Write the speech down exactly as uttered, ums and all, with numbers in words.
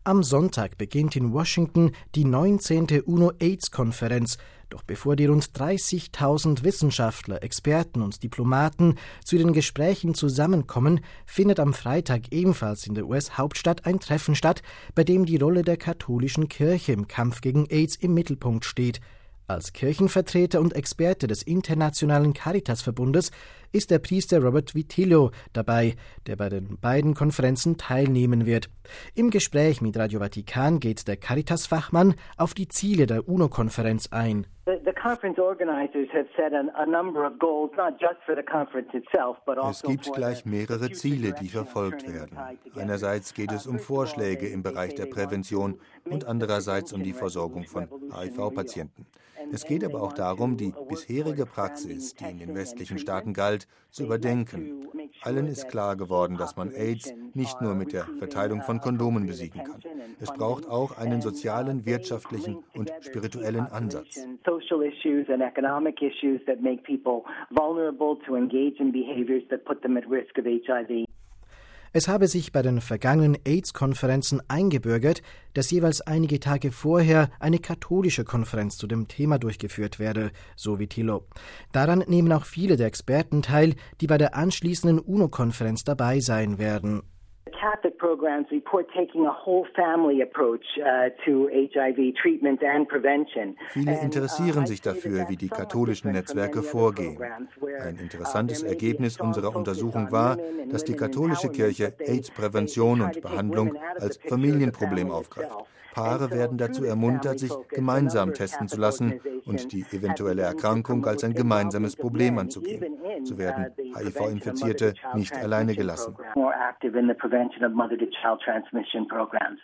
Am Sonntag beginnt in Washington die neunzehnte UNO-AIDS-Konferenz. Doch bevor die rund dreißigtausend Wissenschaftler, Experten und Diplomaten zu den Gesprächen zusammenkommen, findet am Freitag ebenfalls in der U S-Hauptstadt ein Treffen statt, bei dem die Rolle der katholischen Kirche im Kampf gegen AIDS im Mittelpunkt steht. Als Kirchenvertreter und Experte des Internationalen Caritas-Verbundes ist der Priester Robert Vitillo dabei, der bei den beiden Konferenzen teilnehmen wird. Im Gespräch mit Radio Vatikan geht der Caritas-Fachmann auf die Ziele der UNO-Konferenz ein. Es gibt gleich mehrere Ziele, die verfolgt werden. Einerseits geht es um Vorschläge im Bereich der Prävention und andererseits um die Versorgung von H I V-Patienten. Es geht aber auch darum, die bisherige Praxis, die in den westlichen Staaten galt, zu überdenken. Allen ist klar geworden, dass man AIDS nicht nur mit der Verteilung von Kondomen besiegen kann. Es braucht auch einen sozialen, wirtschaftlichen und spirituellen Ansatz. Es habe sich bei den vergangenen AIDS-Konferenzen eingebürgert, dass jeweils einige Tage vorher eine katholische Konferenz zu dem Thema durchgeführt werde, so Vitillo. Daran nehmen auch viele der Experten teil, die bei der anschließenden UNO-Konferenz dabei sein werden. Catholic programs report taking a whole family approach uh, to H I V treatment and prevention. Viele interessieren sich dafür, wie die katholischen Netzwerke vorgehen. Ein interessantes Ergebnis unserer Untersuchung war, dass die katholische Kirche AIDS-Prävention und Behandlung als Familienproblem aufgreift. Paare werden dazu ermuntert, sich gemeinsam testen zu lassen und die eventuelle Erkrankung als ein gemeinsames Problem anzugehen. So werden H I V-Infizierte nicht alleine gelassen.